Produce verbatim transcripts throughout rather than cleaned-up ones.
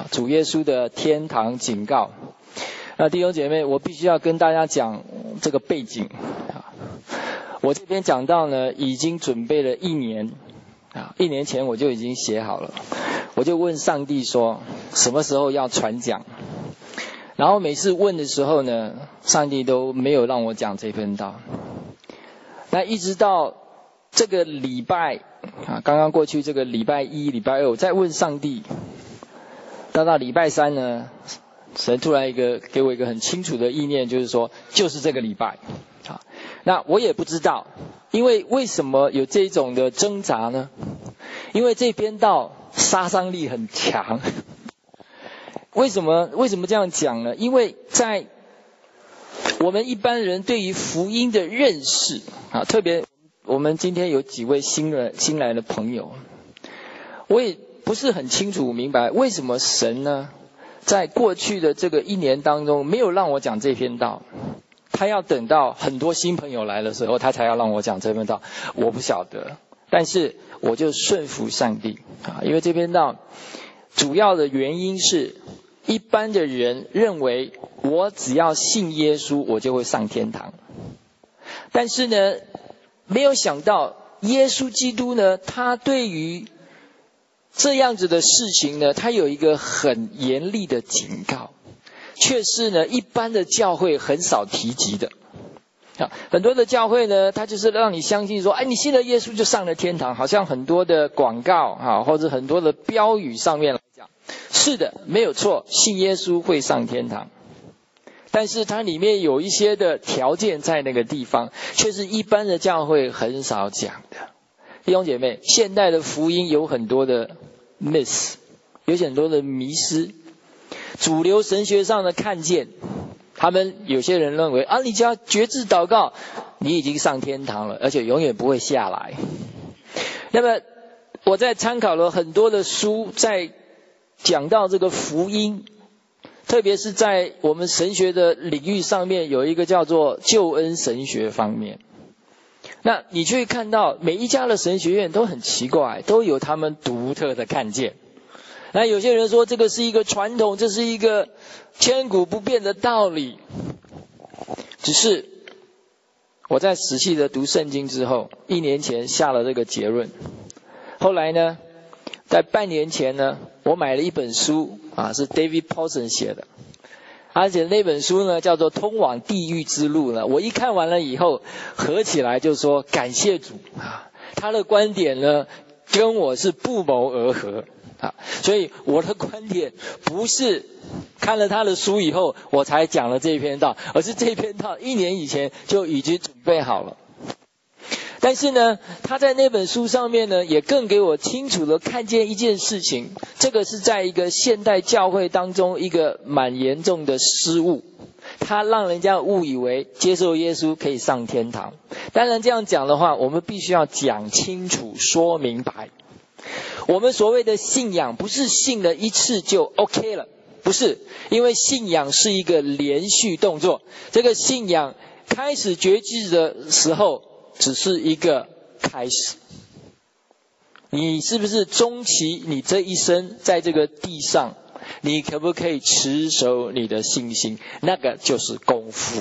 啊，主耶稣的天堂警告。那弟兄姐妹，我必须要跟大家讲这个背景啊。我这边讲到呢，已经准备了一年啊，一年前我就已经写好了，我就问上帝说，什么时候要传讲？然后每次问的时候呢，上帝都没有让我讲这篇道。那一直到这个礼拜啊，刚刚过去这个礼拜一、礼拜二，我再问上帝。到到礼拜三呢，神突然一个给我一个很清楚的意念，就是说，就是这个礼拜。啊，那我也不知道，因为为什么有这种的挣扎呢？因为这篇道杀伤力很强。为什么为什么这样讲呢？因为在我们一般人对于福音的认识啊，特别我们今天有几位新人新来的朋友，我也不是很清楚明白为什么神呢，在过去的这个一年当中没有让我讲这篇道，他要等到很多新朋友来的时候，他才要让我讲这篇道，我不晓得。但是我就顺服上帝啊，因为这篇道主要的原因是，一般的人认为我只要信耶稣，我就会上天堂。但是呢，没有想到耶稣基督呢，他对于这样子的事情呢，他有一个很严厉的警告，却是呢一般的教会很少提及的。啊，很多的教会呢，他就是让你相信说，哎，你信了耶稣就上了天堂，好像很多的广告啊，或者很多的标语上面来讲，是的，没有错，信耶稣会上天堂。但是它里面有一些的条件在那个地方，却是一般的教会很少讲的。弟兄姐妹，现代的福音有很多的 miss， 有很多的迷失，主流神学上的看见，他们有些人认为啊，你只要决志祷告，你已经上天堂了，而且永远不会下来。那么我在参考了很多的书，在讲到这个福音，特别是在我们神学的领域上面，有一个叫做救恩神学方面。那你就会看到每一家的神学院都很奇怪，都有他们独特的看见。那有些人说这个是一个传统，这是一个千古不变的道理。只是我在仔细的读圣经之后，一年前下了这个结论。后来呢，在半年前呢，我买了一本书啊，是 David Paulson 写的，而且那本书呢叫做《通往地狱之路》呢。我一看完了以后，合起来就说感谢主啊，他的观点呢跟我是不谋而合啊，所以我的观点不是看了他的书以后我才讲了这篇道，而是这篇道一年以前就已经准备好了。但是呢，他在那本书上面呢，也更给我清楚的看见一件事情，这个是在一个现代教会当中一个蛮严重的失误，他让人家误以为接受耶稣可以上天堂。当然这样讲的话，我们必须要讲清楚说明白。我们所谓的信仰不是信了一次就 OK 了，不是，因为信仰是一个连续动作，这个信仰开始觉知的时候只是一个开始。你是不是终其你这一生在这个地上，你可不可以持守你的信心，那个就是功夫。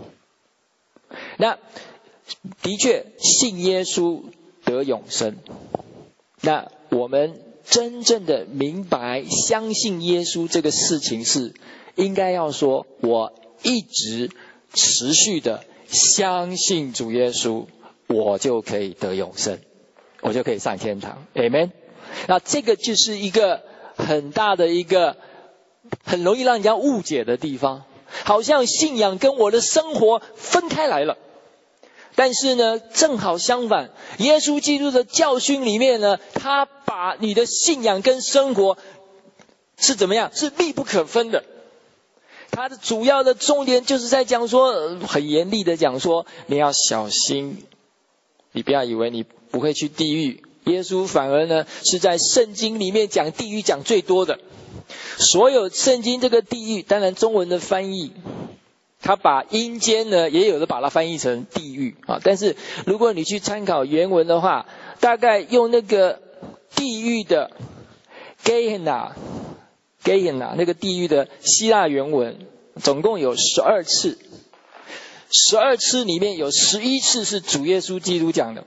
那的确信耶稣得永生，那我们真正的明白相信耶稣这个事情是应该要说，我一直持续的相信主耶稣，我就可以得永生，我就可以上天堂。 Amen。 那这个就是一个很大的一个很容易让人家误解的地方，好像信仰跟我的生活分开来了。但是呢，正好相反，耶稣基督的教训里面呢，他把你的信仰跟生活是怎么样，是密不可分的。他的主要的重点就是在讲说，很严厉的讲说，你要小心，你不要以为你不会去地狱。耶稣反而呢是在圣经里面讲地狱讲最多的，所有圣经这个地狱，当然中文的翻译他把阴间呢也有的把它翻译成地狱啊，但是如果你去参考原文的话，大概用那个地狱的 Gehenna Gehenna 那个地狱的希腊原文总共有十二次，十二次里面有十一次是主耶稣基督讲的。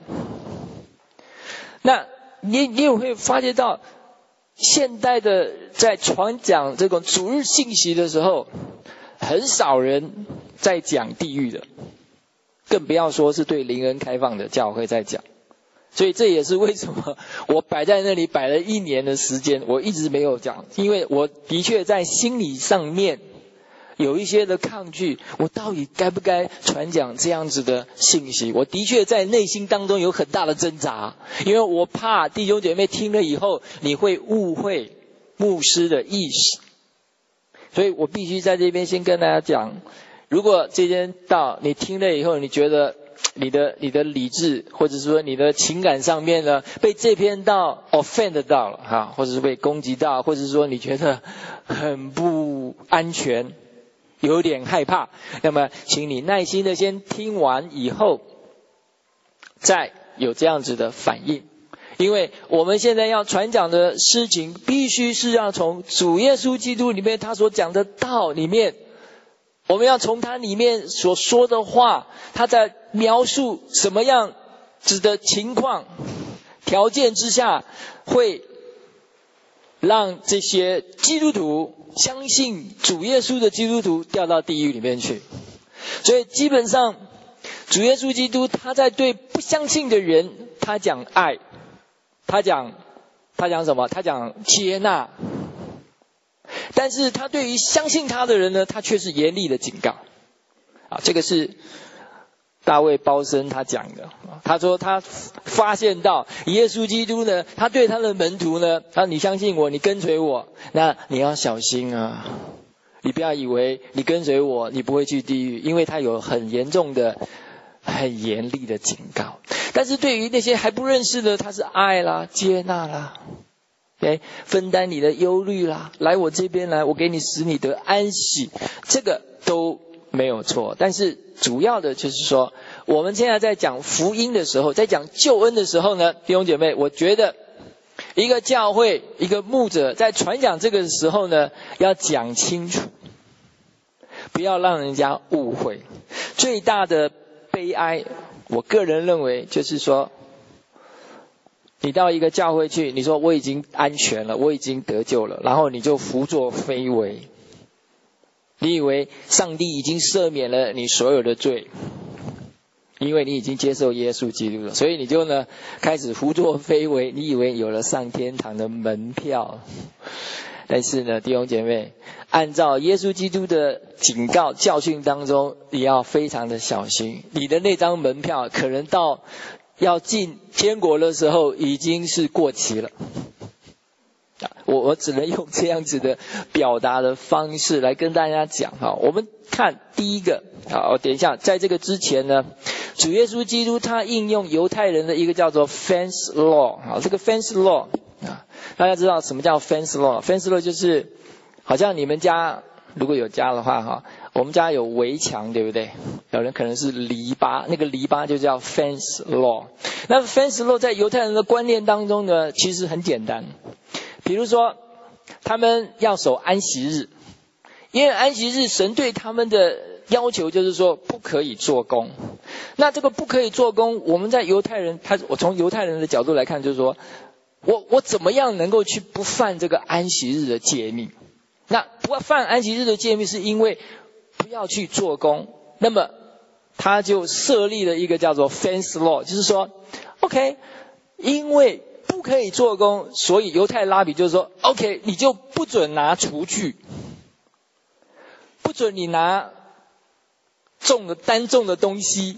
那你你也会发觉到，现代的在传讲这种主日信息的时候，很少人在讲地狱的，更不要说是对灵恩开放的教会在讲。所以这也是为什么我摆在那里摆了一年的时间，我一直没有讲，因为我的确在心理上面有一些的抗拒，我到底该不该传讲这样子的信息？我的确在内心当中有很大的挣扎，因为我怕弟兄姐妹听了以后，你会误会牧师的意思。所以我必须在这边先跟大家讲，如果这间道你听了以后，你觉得你的你的理智或者说你的情感上面呢被这篇道 offend 到了哈，或者是被攻击到，或者是说你觉得很不安全，有点害怕，那么请你耐心的先听完以后再有这样子的反应。因为我们现在要传讲的事情必须是要从主耶稣基督里面他所讲的道里面，我们要从他里面所说的话，他在描述什么样子的情况条件之下会让这些基督徒相信主耶稣的基督徒掉到地狱里面去。所以基本上主耶稣基督他在对不相信的人他讲爱，他讲他讲什么？他讲接纳。但是他对于相信他的人呢，他却是严厉的警告。啊，这个是大卫包森他讲的。他说他发现到耶稣基督呢，他对他的门徒呢，他说你相信我，你跟随我，那你要小心啊，你不要以为你跟随我你不会去地狱，因为他有很严重的很严厉的警告。但是对于那些还不认识的，他是爱啦，接纳啦，okay? 分担你的忧虑啦，来我这边来，我给你使你得安息，这个都没有错。但是主要的就是说，我们现在在讲福音的时候，在讲救恩的时候呢，弟兄姐妹，我觉得一个教会一个牧者在传讲这个时候呢，要讲清楚，不要让人家误会。最大的悲哀，我个人认为就是说，你到一个教会去，你说我已经安全了，我已经得救了，然后你就胡作非为，你以为上帝已经赦免了你所有的罪，因为你已经接受耶稣基督了，所以你就呢开始胡作非为，你以为有了上天堂的门票。但是呢，弟兄姐妹，按照耶稣基督的警告教训当中，你要非常的小心，你的那张门票可能到要进天国的时候已经是过期了。我我只能用这样子的表达的方式来跟大家讲哈。我们看第一个，好，等一下，在这个之前呢，主耶稣基督他应用犹太人的一个叫做 fence law， 好，这个 fence law 啊，大家知道什么叫 fence law？fence law 就是好像你们家如果有家的话哈，我们家有围墙，对不对？有人可能是篱笆，那个篱笆就叫 fence law。那 fence law 在犹太人的观念当中呢，其实很简单。比如说，他们要守安息日，因为安息日神对他们的要求就是说不可以做工。那这个不可以做工，我们在犹太人，他我从犹太人的角度来看，就是说我我怎么样能够去不犯这个安息日的诫命？那不犯安息日的诫命，是因为不要去做工。那么他就设立了一个叫做 fence law， 就是说 OK， 因为不可以做工，所以犹太拉比就是说 OK， 你就不准拿厨具，不准你拿重的单重的东西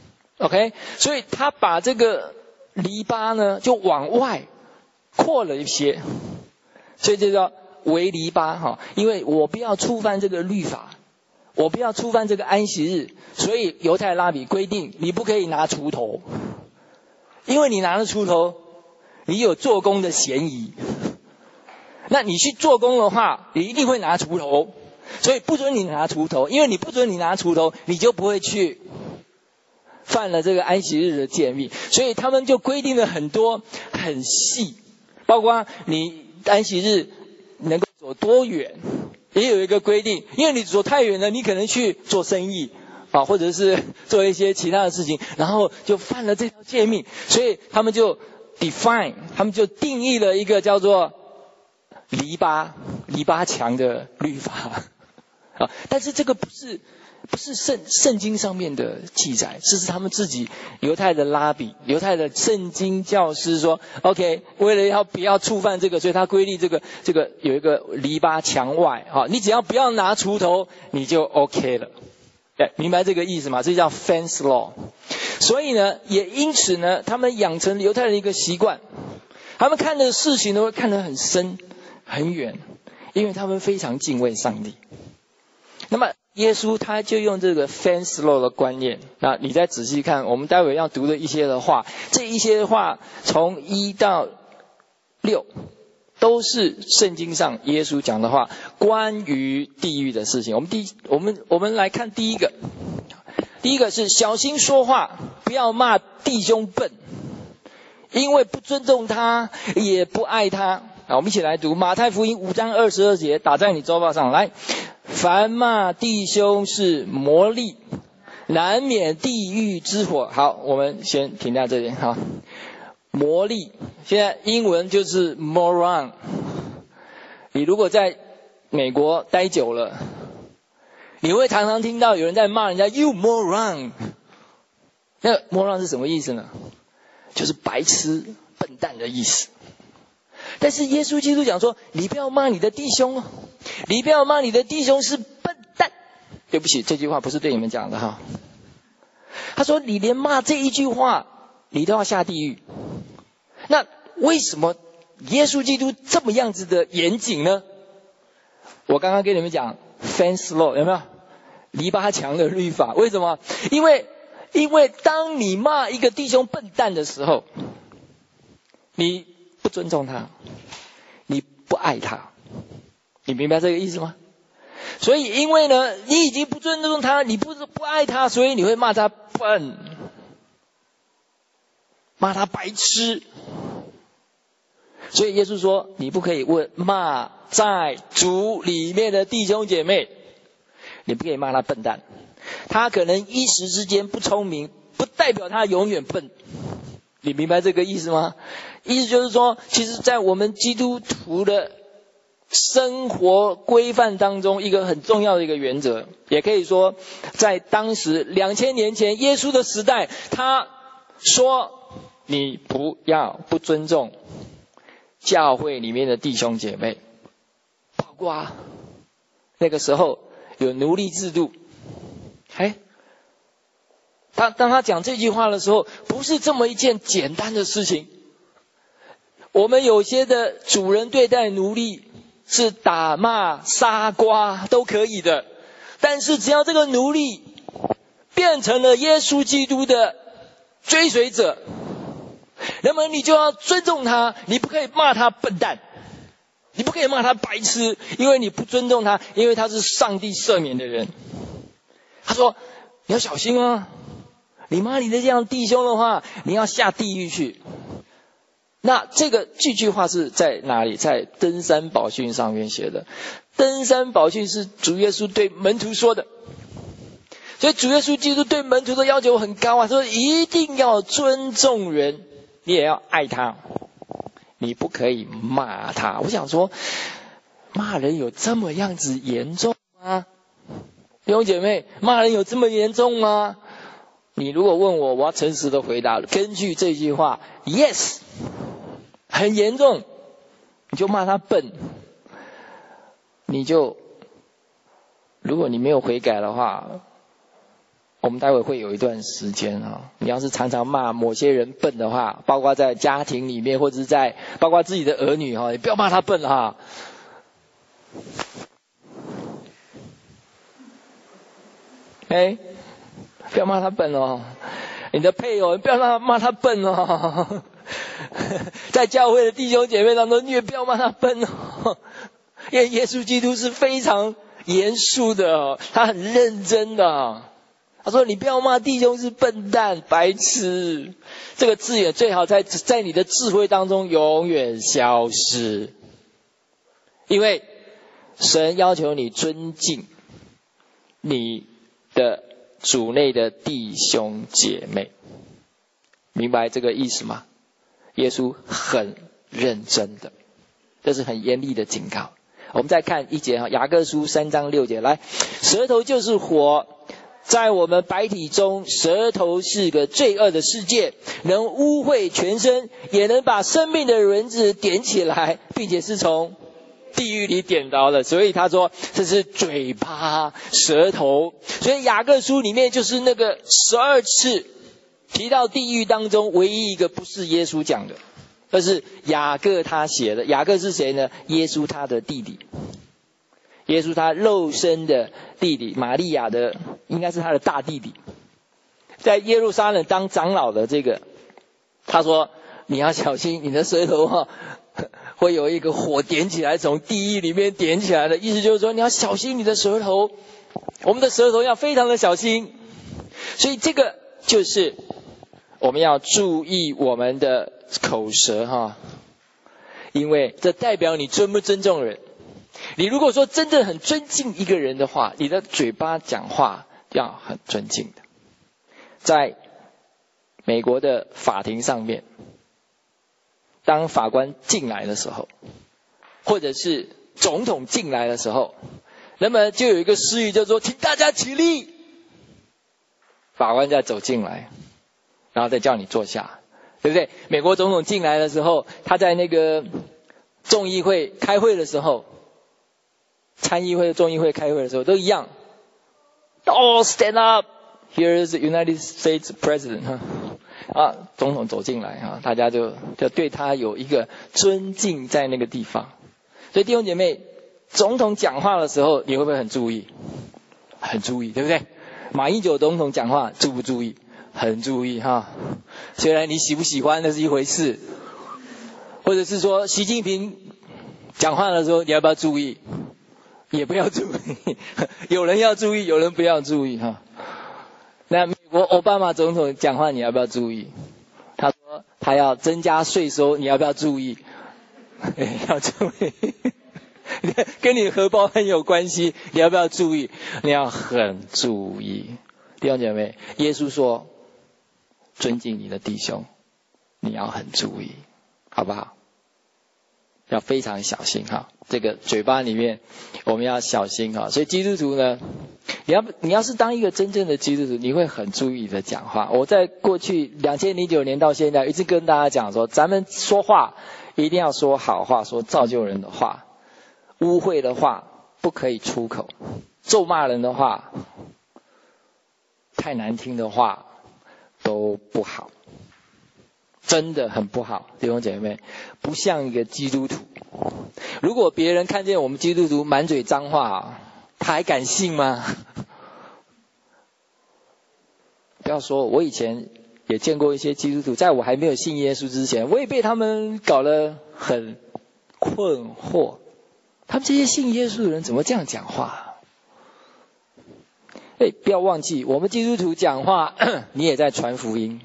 OK， 所以他把这个篱笆呢就往外扩了一些，所以就叫围篱笆哈，因为我不要触犯这个律法，我不要触犯这个安息日，所以犹太拉比规定你不可以拿锄头，因为你拿了锄头你有做工的嫌疑，那你去做工的话你一定会拿锄头，所以不准你拿锄头，因为你不准你拿锄头，你就不会去犯了这个安息日的诫命，所以他们就规定了很多很细，包括你安息日能够走躲多远，也有一个规定，因为你躲太远了，你可能去做生意啊，或者是做一些其他的事情，然后就犯了这条诫命，所以他们就 define， 他们就定义了一个叫做篱笆篱笆墙的律法啊，但是这个不是不是圣圣经上面的记载，这是他们自己犹太的拉比、犹太的圣经教师说 ，OK， 为了要不要触犯这个，所以他规定这个这个有一个篱笆墙外，哈，你只要不要拿锄头，你就 OK 了。哎，明白这个意思吗？这叫 fence law。所以呢，也因此呢，他们养成犹太人一个习惯，他们看的事情都会看得很深很远，因为他们非常敬畏上帝。那么耶稣他就用这个 fence law 的观念，那你再仔细看，我们待会要读的一些的话，这一些话从一到六都是圣经上耶稣讲的话，关于地狱的事情。我们第我们我们来看第一个，第一个是小心说话，不要骂弟兄笨，因为不尊重他，也不爱他。好，我们一起来读马太福音五章二十二节，打在你周报上来。凡骂弟兄是魔力，难免地狱之火。好，我们先停在这里。好，魔力现在英文就是 moron。你如果在美国待久了，你会常常听到有人在骂人家 you moron。那 moron 是什么意思呢？就是白痴笨蛋的意思。但是耶稣基督讲说，你不要骂你的弟兄哦，你不要骂你的弟兄是笨蛋。对不起，这句话不是对你们讲的哈。他说你连骂这一句话你都要下地狱。那为什么耶稣基督这么样子的严谨呢？我刚刚跟你们讲 fence law 有没有？篱笆墙的律法。为什么？因为因为当你骂一个弟兄笨蛋的时候，你不尊重他，你不爱他，你明白这个意思吗？所以因为呢，你已经不尊重他，你不不爱他，所以你会骂他笨，骂他白痴。所以耶稣说，你不可以问骂在主里面的弟兄姐妹，你不可以骂他笨蛋。他可能一时之间不聪明，不代表他永远笨。你明白这个意思吗？意思就是说，其实在我们基督徒的生活规范当中，一个很重要的一个原则，也可以说在当时两千年前耶稣的时代，他说你不要不尊重教会里面的弟兄姐妹，包括那个时候有奴隶制度。哎，他当他讲这句话的时候，不是这么一件简单的事情。我们有些的主人对待奴隶是打骂杀瓜都可以的，但是只要这个奴隶变成了耶稣基督的追随者，那么你就要尊重他，你不可以骂他笨蛋，你不可以骂他白痴，因为你不尊重他，因为他是上帝赦免的人。他说你要小心啊，你骂你的这样弟兄的话，你要下地狱去。那这个这句话是在哪里？在登山宝训上面写的。登山宝训是主耶稣对门徒说的，所以主耶稣基督对门徒的要求很高啊，说一定要尊重人，你也要爱他，你不可以骂他。我想说，骂人有这么样子严重吗？弟兄姐妹，骂人有这么严重吗？你如果问我，我要诚实的回答，根据这句话 ，yes， 很严重。你就骂他笨，你就，如果你没有悔改的话，我们待会会有一段时间啊，你要是常常骂某些人笨的话，包括在家庭里面，或者是在包括自己的儿女哈，你不要骂他笨哈。哎，不要骂他笨哦，你的配偶不要让他骂他笨哦，在教会的弟兄姐妹当中，你也不要骂他笨哦，因为耶稣基督是非常严肃的哦，他很认真的哦。他说你不要骂弟兄是笨蛋白痴，这个字眼最好在在你的智慧当中永远消失，因为神要求你尊敬你的主内的弟兄姐妹，明白这个意思吗？耶稣很认真的，这是很严厉的警告。我们再看一节哈，雅各书三章六节，来，舌头就是火，在我们百体中，舌头是个罪恶的世界，能污秽全身，也能把生命的轮子点起来，并且是从地狱里点着的。所以他说这是嘴巴舌头，所以雅各书里面就是那个十二次提到地狱当中唯一一个不是耶稣讲的，而是雅各他写的。雅各是谁呢？耶稣他的弟弟，耶稣他肉身的弟弟，玛利亚的应该是他的大弟弟，在耶路撒冷当长老的这个，他说你要小心你的舌头哈，会有一个火点起来，从地狱里面点起来的，意思就是说你要小心你的舌头，我们的舌头要非常的小心。所以这个就是我们要注意我们的口舌哈，因为这代表你尊不尊重人。你如果说真正很尊敬一个人的话，你的嘴巴讲话要很尊敬的。在美国的法庭上面，当法官进来的时候，或者是总统进来的时候，那么就有一个诗语叫做请大家起立，法官再走进来，然后再叫你坐下，对不对？美国总统进来的时候，他在那个众议会开会的时候，参议会、众议会开会的时候都一样。All stand up. Here is the United States President. 啊，总统走进来啊，大家就就对他有一个尊敬在那个地方。所以弟兄姐妹，总统讲话的时候，你会不会很注意？很注意，对不对？马英九总统讲话注不注意？很注意哈。虽然你喜不喜欢那是一回事，或者是说习近平讲话的时候，你要不要注意？也不要注意，有人要注意，有人不要注意哈。那美国奥巴马总统讲话，你要不要注意？他说他要增加税收，你要不要注意？要注意，跟你荷包很有关系，你要不要注意？你要很注意。弟兄姐妹，耶稣说尊敬你的弟兄，你要很注意，好不好？要非常小心哈，这个嘴巴里面我们要小心哈。所以基督徒呢，你要你要是当一个真正的基督徒，你会很注意你的讲话。我在过去两千零九年到现在一直跟大家讲说，咱们说话一定要说好话，说造就人的话，污秽的话不可以出口，咒骂人的话，太难听的话都不好，真的很不好。弟兄姐妹，不像一个基督徒。如果别人看见我们基督徒满嘴脏话，他还敢信吗？不要说，我以前也见过一些基督徒，在我还没有信耶稣之前，我也被他们搞得很困惑。他们这些信耶稣的人怎么这样讲话？哎，不要忘记，我们基督徒讲话，你也在传福音。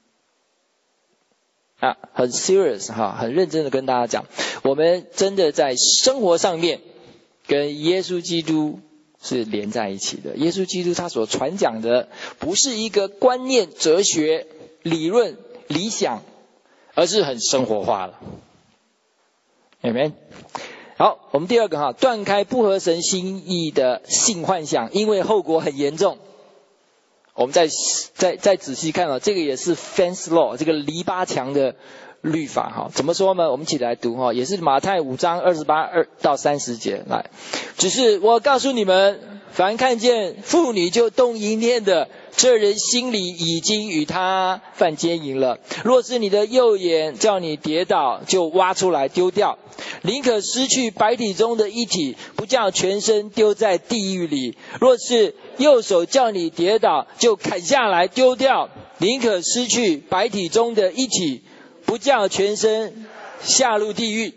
啊，很 serious 哈，很认真的跟大家讲，我们真的在生活上面跟耶稣基督是连在一起的。耶稣基督他所传讲的不是一个观念、哲学、理论、理想，而是很生活化了。Amen。好，我们第二个哈，断开不合神心意的性幻想，因为后果很严重。我们再再再仔细看啊，这个也是 fence law， 这个篱笆墙的律法哈。怎么说呢？我们一起来读哈，也是马太五章二十八二到三十节来。只是我告诉你们，凡看见妇女就动淫念的，这人心里已经与他犯奸淫了。若是你的右眼叫你跌倒，就挖出来丢掉，宁可失去百体中的一体，不叫全身丢在地狱里。若是右手叫你跌倒，就砍下来丢掉，宁可失去百体中的一体，不叫全身下入地狱。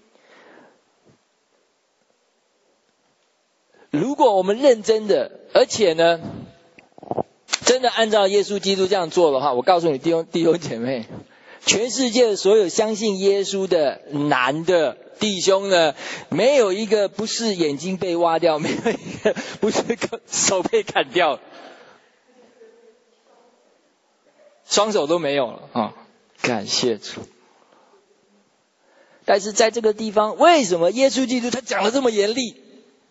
如果我们认真的，而且呢，真的按照耶稣基督这样做的话，我告诉你弟兄弟兄姐妹， 全世界所有相信耶稣的男的弟兄呢，没有一个不是眼睛被挖掉，没有一个不是手被砍掉，双手都没有了啊！感谢主。但是在这个地方，为什么耶稣基督他讲得这么严厉？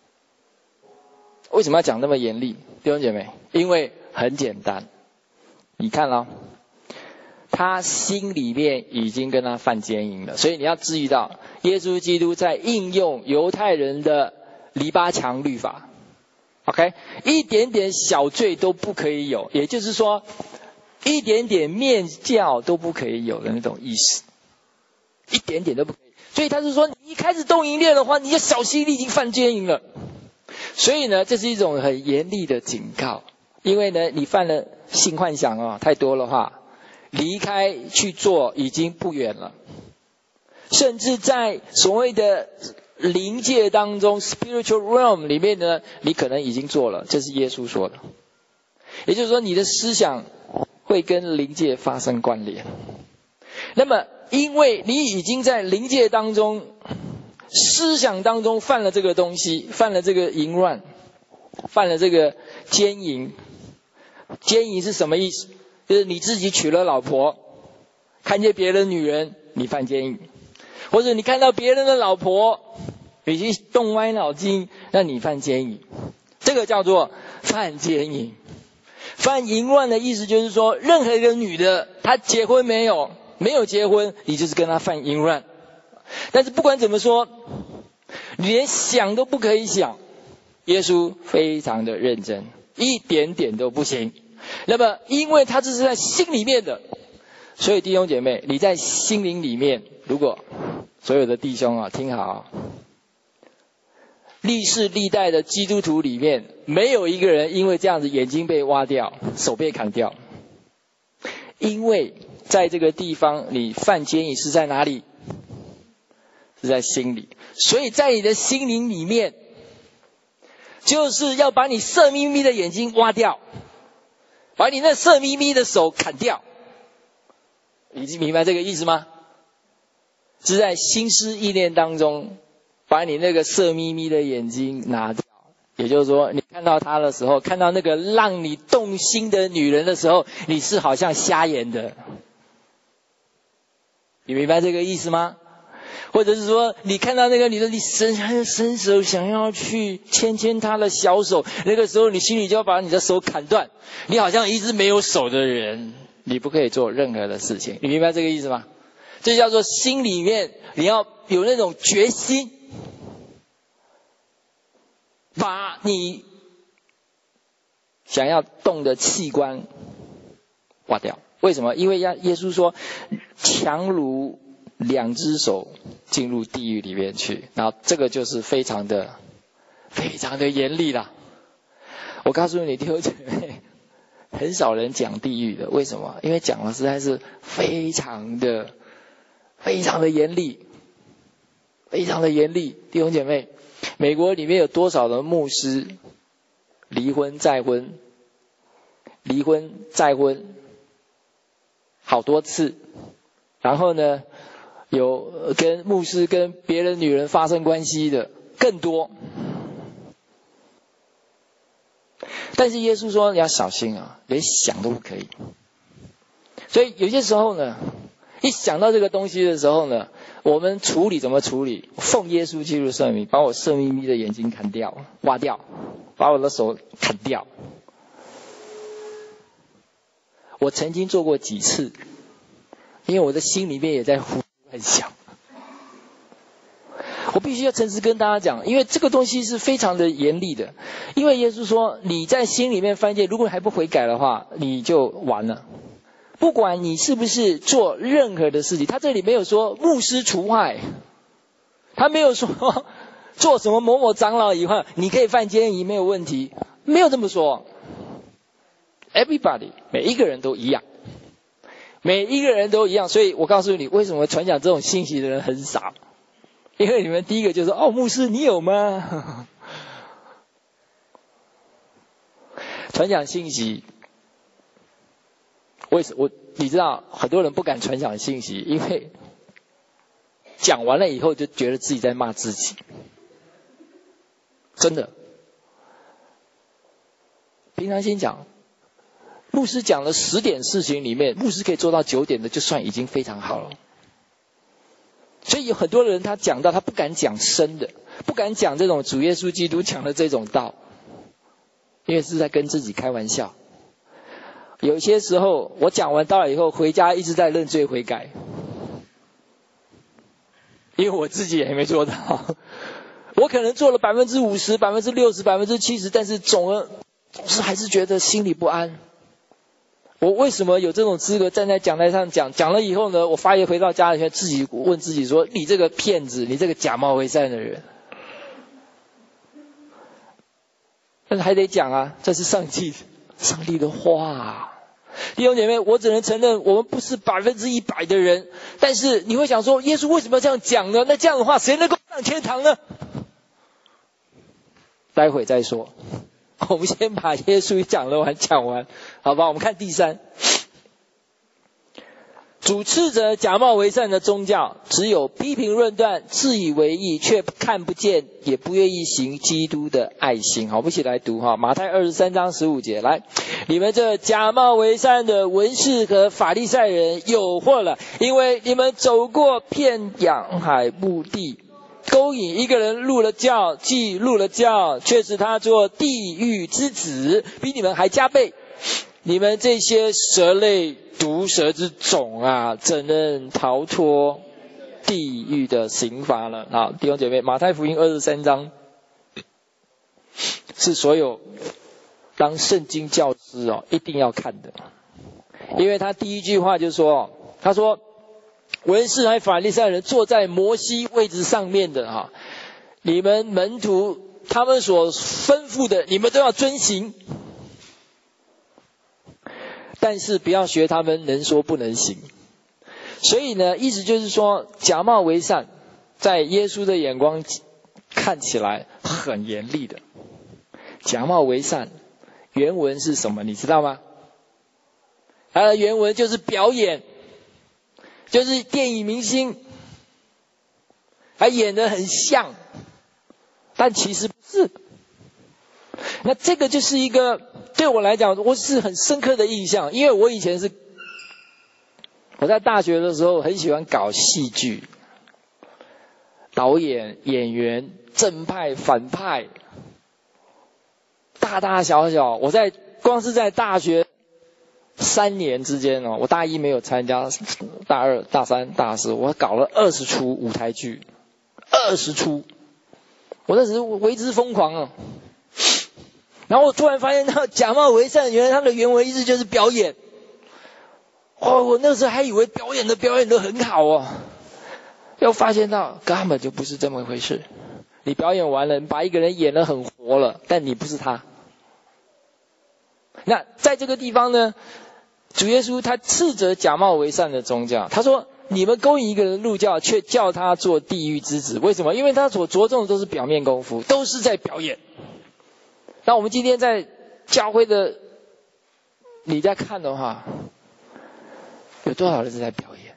为什么要讲那么严厉？弟兄姐妹，因为很简单，你看了，他心里面已经跟他犯奸淫了，所以你要注意到，耶稣基督在应用犹太人的篱笆墙律法 ，OK， 一点点小罪都不可以有，也就是说，一点点面教都不可以有的那种意思，一点点都不可以。所以他是说，你一开始动淫念的话，你就小心你已经犯奸淫了。所以呢，这是一种很严厉的警告，因为呢，你犯了性幻想哦太多的话，离开去做已经不远了，甚至在所谓的灵界当中 spiritual realm 里面呢，你可能已经做了，这是耶稣说的。也就是说，你的思想会跟灵界发生关联。那么因为你已经在灵界当中思想当中犯了这个东西，犯了这个淫乱，犯了这个奸淫。奸淫是什么意思？就是你自己娶了老婆，看见别的女人，你犯奸淫；或者你看到别人的老婆，已经动歪脑筋，那你犯奸淫。这个叫做犯奸淫。犯淫乱的意思就是说，任何一个女的，她结婚没有，没有结婚，你就是跟她犯淫乱。但是不管怎么说，你连想都不可以想。耶稣非常的认真，一点点都不行。那么因为他这是在心里面的，所以弟兄姐妹，你在心灵里面，如果所有的弟兄啊听好，历世历代的基督徒里面，没有一个人因为这样子眼睛被挖掉，手被砍掉。因为在这个地方你犯奸淫是在哪里？是在心里。所以在你的心灵里面，就是要把你色眯眯的眼睛挖掉，把你那色眯眯的手砍掉。你明白这个意思吗？是在心思意念当中把你那个色眯眯的眼睛拿掉。也就是说，你看到她的时候，看到那个让你动心的女人的时候，你是好像瞎眼的。你明白这个意思吗？或者是说，你看到那个女的，你伸伸手想要去牵牵她的小手，那个时候你心里就要把你的手砍断。你好像一直没有手的人，你不可以做任何的事情。你明白这个意思吗？这叫做心里面你要有那种决心，把你想要动的器官挖掉。为什么？因为耶稣说，强如两只手进入地狱里面去，然后这个就是非常的非常的严厉了。我告诉你弟兄姐妹，很少人讲地狱的。为什么？因为讲的实在是非常的非常的严厉，非常的严厉。弟兄姐妹，美国里面有多少的牧师离婚再婚，离婚再婚好多次，然后呢有跟牧师跟别的女人发生关系的更多。但是耶稣说你要小心啊，连想都不可以。所以有些时候呢，一想到这个东西的时候呢，我们处理怎么处理？奉耶稣基督的圣名，把我色眯眯的眼睛砍掉，挖掉，把我的手砍掉。我曾经做过几次，因为我的心里面也在胡乱想。我必须要诚实跟大家讲，因为这个东西是非常的严厉的。因为耶稣说，你在心里面犯戒，如果还不悔改的话，你就完了。不管你是不是做任何的事情，他这里没有说牧师除外，他没有说做什么某某长老以后你可以犯奸淫没有问题，没有这么说。Everybody， 每一个人都一样，每一个人都一样。所以我告诉你，为什么传讲这种信息的人很少？因为你们第一个就说，哦，牧师你有吗？传讲信息， 为什我你知道很多人不敢传讲信息，因为讲完了以后就觉得自己在骂自己，真的。平常心讲，牧师讲了十点事情里面，牧师可以做到九点的，就算已经非常好了。所以有很多人他讲到他不敢讲深的，不敢讲这种主耶稣基督讲的这种道，因为是在跟自己开玩笑。有些时候我讲完道了以后，回家一直在认罪悔改，因为我自己也没做到。我可能做了百分之五十、百分之六十、百分之七十，但是总而总是还是觉得心里不安。我为什么有这种资格站在讲台上讲？讲了以后呢，我发言回到家里面，自己问自己说：你这个骗子，你这个假冒伪善的人。但是还得讲啊，这是上帝上帝的话。弟兄姐妹，我只能承认我们不是百分之一百的人，但是你会想说，耶稣为什么要这样讲呢？那这样的话，谁能够上天堂呢？待会再说，我们先把耶稣讲了完讲完，好吧？我们看第三，主斥责假冒伪善的宗教，只有批评论断，自以为意，却看不见，也不愿意行基督的爱心。好，我们一起来读哈，马太二十三章十五节，来，你们这假冒伪善的文士和法利赛人有祸了，因为你们走过遍洋海墓地，勾引一个人入了教，既入了教，却使他做地狱之子，比你们还加倍。你们这些蛇类毒蛇之种啊，怎能逃脱地狱的刑罚呢？好，弟兄姐妹，马太福音二十三章是所有当圣经教师哦一定要看的，因为他第一句话就说，他说文士和法利赛人坐在摩西位置上面的哈，你们门徒他们所吩咐的，你们都要遵行。但是不要学他们能说不能行。所以呢，意思就是说，假冒伪善在耶稣的眼光看起来很严厉的。假冒伪善原文是什么你知道吗？它的原文就是表演，就是电影明星还演得很像，但其实不是。那这个就是一个对我来讲，我是很深刻的印象，因为我以前是我在大学的时候很喜欢搞戏剧，导演、演员、正派、反派，大大小小，我在光是在大学三年之间哦，我大一没有参加，大二、大三、大四，我搞了二十出舞台剧，二十出，我那时候为之疯狂啊。然后我突然发现到假冒伪善，原来他的原文意思就是表演。哦，我那时候还以为表演的表演得很好哦，又发现到根本就不是这么一回事。你表演完了，你把一个人演得很活了，但你不是他。那在这个地方呢，主耶稣他斥责假冒伪善的宗教，他说你们勾引一个人入教，却叫他做地狱之子。为什么？因为他所着重的都是表面功夫，都是在表演。那我们今天在教会的你在看的话，有多少人是在表演？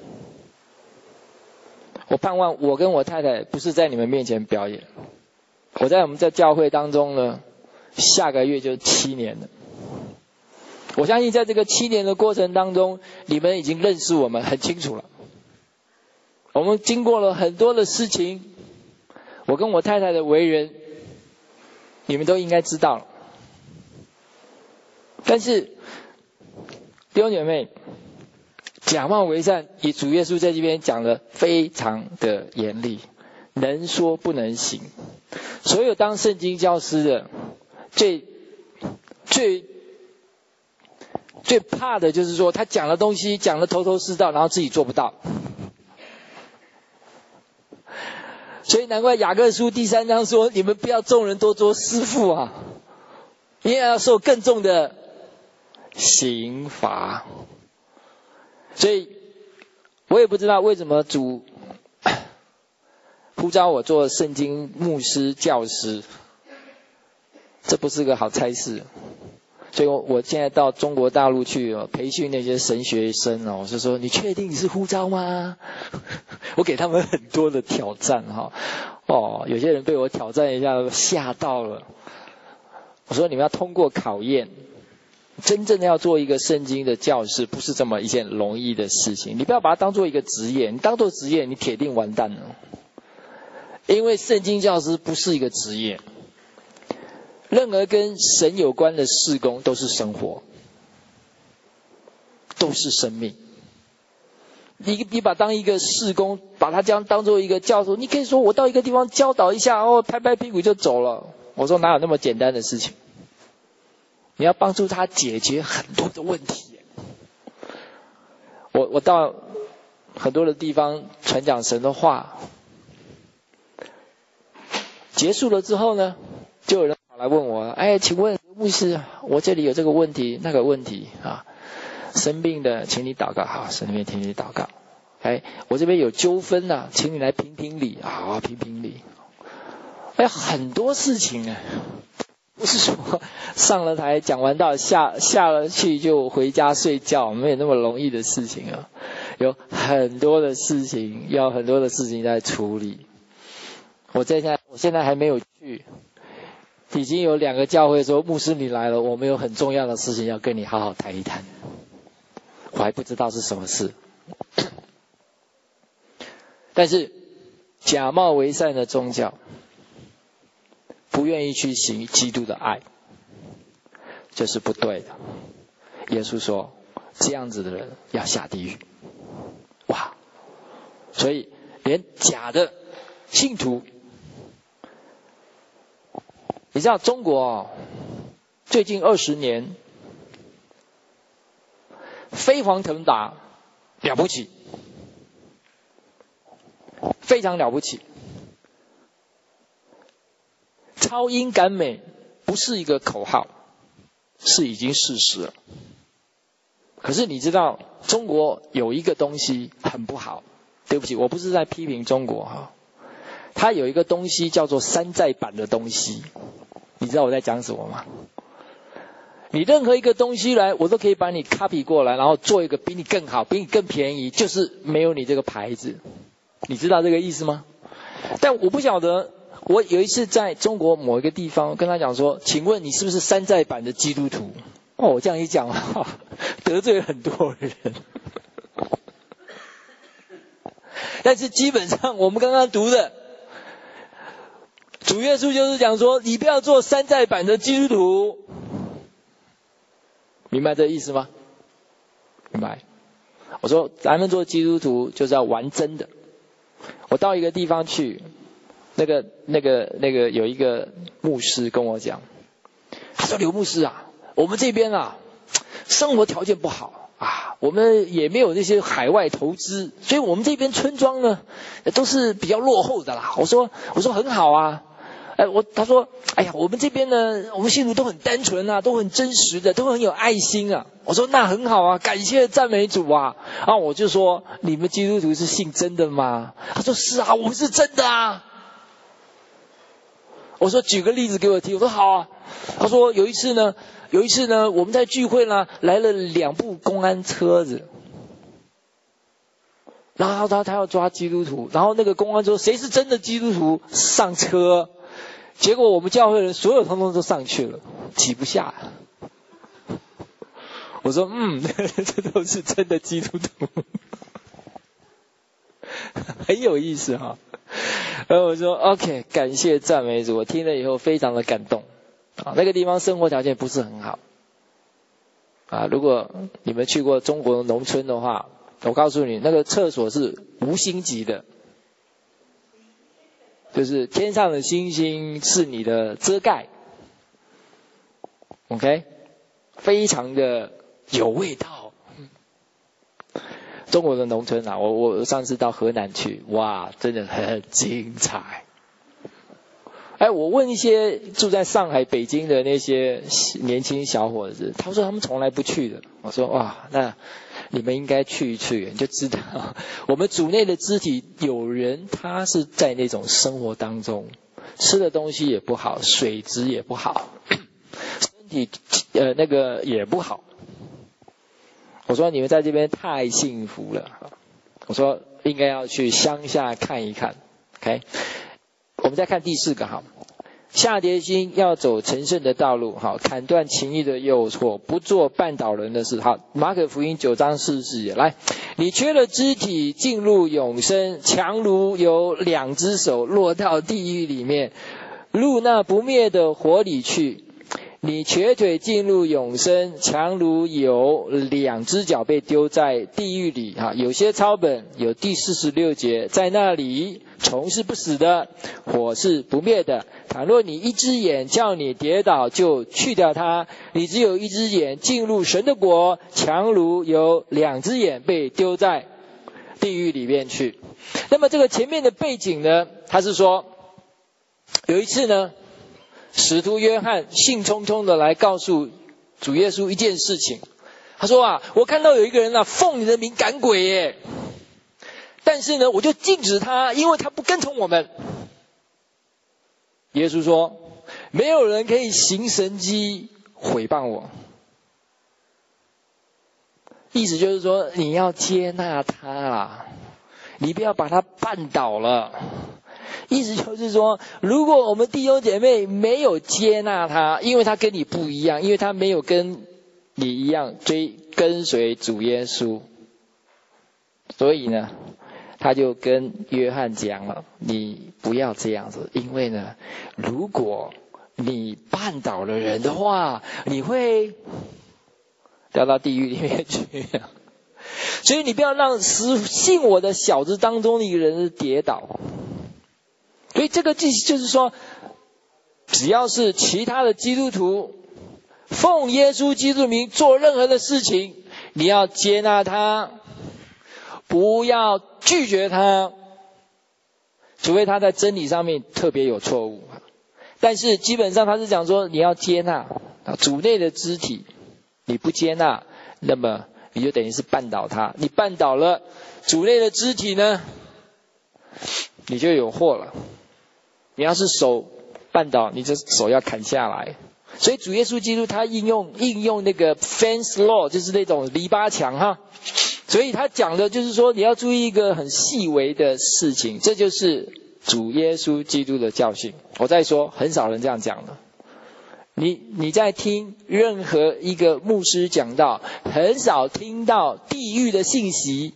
我盼望我跟我太太不是在你们面前表演，我在我们在教会当中呢，下个月就七年了。我相信在这个七年的过程当中，你们已经认识我们很清楚了。我们经过了很多的事情，我跟我太太的为人，你们都应该知道了。但是弟兄姐妹，假冒伪善，以主耶稣在这边讲的非常的严厉，能说不能行。所有当圣经教师的最最最怕的就是说，他讲的东西讲得头头是道，然后自己做不到。所以难怪雅各书第三章说，你们不要众人多做师傅啊，因为要受更重的刑罚。所以我也不知道为什么主呼召我做圣经牧师教师，这不是个好差事。 所以我现在到中国大陆去培训那些神学生哦，我是说你确定你是呼召吗？我给他们很多的挑战哈。哦，有些人被我挑战一下吓到了。我说你们要通过考验，真正的要做一个圣经的教师，不是这么一件容易的事情。你不要把它当做一个职业，你当做职业，你铁定完蛋了。因为圣经教师不是一个职业。任何跟神有关的事工都是生活，都是生命。你你把当一个事工，把它这样当做一个教授，你可以说我到一个地方教导一下，哦，拍拍屁股就走了。我说哪有那么简单的事情？你要帮助他解决很多的问题。我我到很多的地方传讲神的话，结束了之后呢，就有人来问我，哎，请问牧师，我这里有这个问题那个问题啊，生病的请你祷告，好，神那边请你祷告。哎，我这边有纠纷啊，请你来评评理，好，评评理。哎，很多事情啊，不是说上了台讲完道下下了去就回家睡觉，没有那么容易的事情啊，有很多的事情，要很多的事情在处理。我现在我现在还没有去。已经有两个教会说，牧师你来了，我们有很重要的事情要跟你好好谈一谈。我还不知道是什么事。但是假冒为善的宗教，不愿意去行基督的爱，这是不对的。耶稣说，这样子的人要下地狱。哇！所以连假的信徒，你知道中国哦，最近二十年飞黄腾达，了不起，非常了不起。超英赶美不是一个口号，是已经事实了。可是你知道中国有一个东西很不好，对不起，我不是在批评中国哈，它有一个东西叫做山寨版的东西。你知道我在讲什么吗？你任何一个东西来，我都可以把你 copy 过来，然后做一个比你更好，比你更便宜，就是没有你这个牌子。你知道这个意思吗？但我不晓得，我有一次在中国某一个地方跟他讲说，请问你是不是山寨版的基督徒？哦，我这样一讲啊，得罪了很多人。但是基本上我们刚刚读的主耶稣就是讲说，你不要做山寨版的基督徒，明白这意思吗？明白。我说咱们做基督徒就是要玩真的。我到一个地方去，那个那个那个有一个牧师跟我讲，他说刘牧师啊，我们这边啊生活条件不好啊，我们也没有那些海外投资，所以我们这边村庄呢都是比较落后的啦。我说我说很好啊。哎，我他说，哎呀，我们这边呢，我们信徒都很单纯啊，都很真实的，都很有爱心啊。我说那很好啊，感谢赞美主啊。然后我就说，你们基督徒是信真的吗？他说是啊，我们是真的啊。我说举个例子给我听。我说好啊。他说有一次呢，有一次呢，我们在聚会呢，来了两部公安车子。然后他他要抓基督徒，然后那个公安说谁是真的基督徒上车。结果我们教会人所有通通都上去了，挤不下。我说嗯，这都是真的基督徒，很有意思哈。然后我说 OK， 感谢赞美主，我听了以后非常的感动啊。那个地方生活条件不是很好啊，如果你们去过中国农村的话，我告诉你，那个厕所是五星级的。就是天上的星星是你的遮盖 ，OK， 非常的有味道。中国的农村啊，我我上次到河南去，哇，真的很精彩。哎，我问一些住在上海、北京的那些年轻小伙子，他说他们从来不去的。我说哇，那你们应该去一去，你就知道我们主内的肢体有人他是在那种生活当中，吃的东西也不好，水质也不好，身体呃那个也不好。我说你们在这边太幸福了，我说应该要去乡下看一看。OK， 我们再看第四个哈，下决心要走成圣的道路，好，砍断情欲的诱惑，不做绊倒人的事。好，马可福音九章四十四节，来，你缺了肢体进入永生，强如有两只手落到地狱里面，入那不灭的火里去。你瘸腿进入永生，强如有两只脚被丢在地狱里。哈，有些抄本有第四十六节，在那里虫是不死的，火是不灭的。倘若你一只眼叫你跌倒，就去掉它。你只有一只眼进入神的国，强如有两只眼被丢在地狱里面去。那么这个前面的背景呢，他是说有一次呢，使徒约翰兴冲冲的来告诉主耶稣一件事情。他说啊，我看到有一个人啊，奉你的名赶鬼耶，但是呢，我就禁止他，因为他不跟从我们。耶稣说，没有人可以行神迹毁谤我。意思就是说，你要接纳他啦，你不要把他绊倒了。意思就是说，如果我们弟兄姐妹没有接纳他，因为他跟你不一样，因为他没有跟你一样追跟随主耶稣，所以呢，他就跟约翰讲了，你不要这样子，因为呢，如果你绊倒了人的话，你会掉到地狱里面去。所以你不要让信我的小子当中的一个人跌倒。所以这个就是说，只要是其他的基督徒奉耶稣基督名做任何的事情，你要接纳他，不要拒绝他，除非他在真理上面特别有错误。但是基本上他是讲说，你要接纳主内的肢体，你不接纳，那么你就等于是绊倒他。你绊倒了主内的肢体呢，你就有祸了。你要是手绊倒，你这手要砍下来。所以主耶稣基督他应用应用那个 fence law， 就是那种篱笆墙哈。所以他讲的就是说，你要注意一个很细微的事情，这就是主耶稣基督的教训。我再说，很少人这样讲的。你你在听任何一个牧师讲道，很少听到地狱的信息，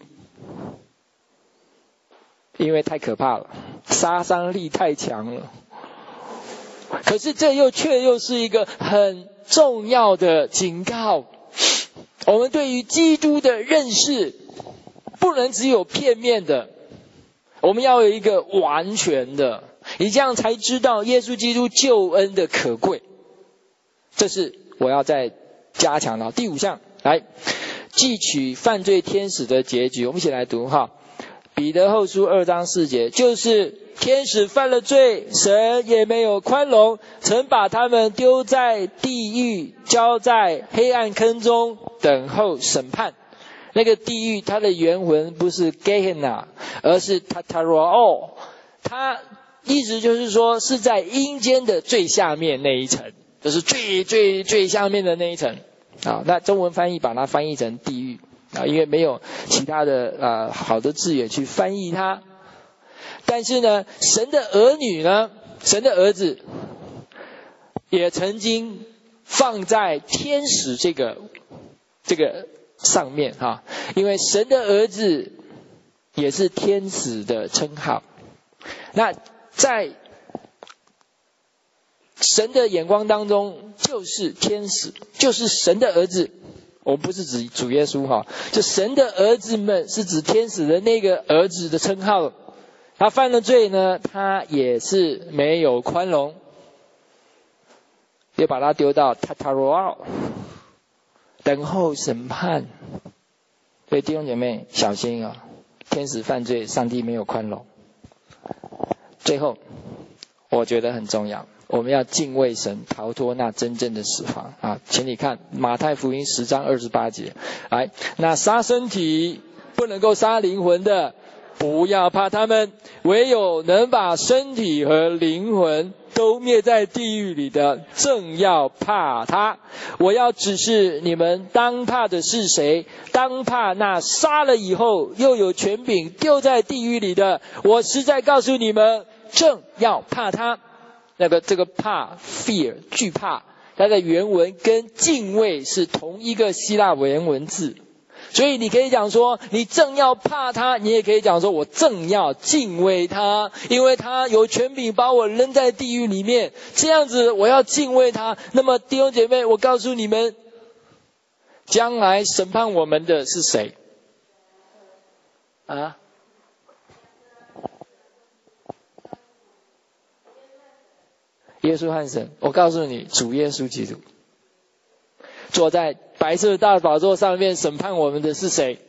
因为太可怕了，杀伤力太强了。可是这又却又是一个很重要的警告，我们对于基督的认识不能只有片面的，我们要有一个完全的，你这样才知道耶稣基督救恩的可贵。这是我要再加强的。第五项，来汲取犯罪天使的结局，我们一起来读哈。彼得后书二章四节，就是天使犯了罪，神也没有宽容，曾把他们丢在地狱，交在黑暗坑中，等候审判。那个地狱它的原文不是 Gehenna， 而是 Tartarao， 它意思就是说是在阴间的最下面那一层，就是最最最下面的那一层啊。那中文翻译把它翻译成地狱啊，因为没有其他的呃好的字眼去翻译它。但是呢，神的儿女呢，神的儿子也曾经放在天使这个这个上面哈，因为神的儿子也是天使的称号。那在神的眼光当中，就是天使，就是神的儿子。我们不是指主耶稣哈，就神的儿子们是指天使的那个儿子的称号。他犯了罪呢，他也是没有宽容，又把他丢到塔塔罗奥，等候审判。所以弟兄姐妹小心啊，天使犯罪，上帝没有宽容。最后，我觉得很重要，我们要敬畏神，逃脱那真正的死亡啊！请你看马太福音十章二十八节，来，那杀身体不能够杀灵魂的，不要怕他们，唯有能把身体和灵魂都灭在地狱里的，正要怕他。我要指示你们当怕的是谁，当怕那杀了以后又有权柄丢在地狱里的。我实在告诉你们，正要怕他。那个这个怕 fear 惧怕，它的原文跟敬畏是同一个希腊原文字。所以你可以讲说，你正要怕他，你也可以讲说，我正要敬畏他，因为他有权柄把我扔在地狱里面，这样子我要敬畏他。那么弟兄姐妹，我告诉你们，将来审判我们的是谁？啊？耶稣和神。我告诉你，主耶稣基督坐在白色大宝座上面审判我们的是谁？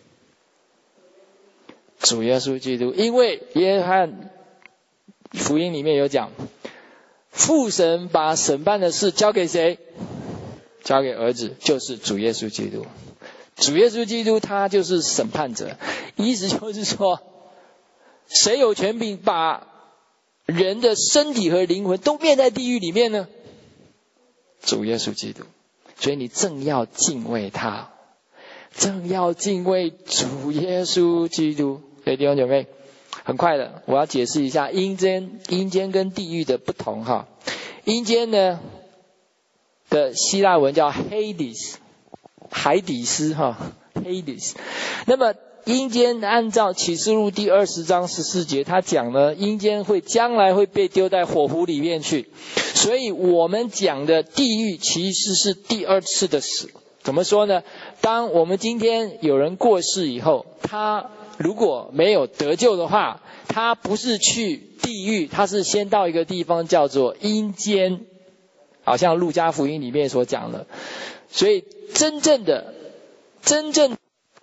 主耶稣基督。因为约翰福音里面有讲，父神把审判的事交给谁？交给儿子，就是主耶稣基督。主耶稣基督他就是审判者，意思就是说，谁有权柄把人的身体和灵魂都灭在地狱里面呢？主耶稣基督。所以你正要敬畏他，正要敬畏主耶稣基督。所以弟兄姐妹，很快的我要解释一下阴间阴间跟地狱的不同哈。阴间呢的希腊文叫 Hades， 海底斯哈 Hades。那么阴间按照启示录第二十章十四节，他讲呢，阴间会将来会被丢在火湖里面去。所以我们讲的地狱其实是第二次的死。怎么说呢？当我们今天有人过世以后，他如果没有得救的话，他不是去地狱，他是先到一个地方叫做阴间，好像路加福音里面所讲的。所以真正的真正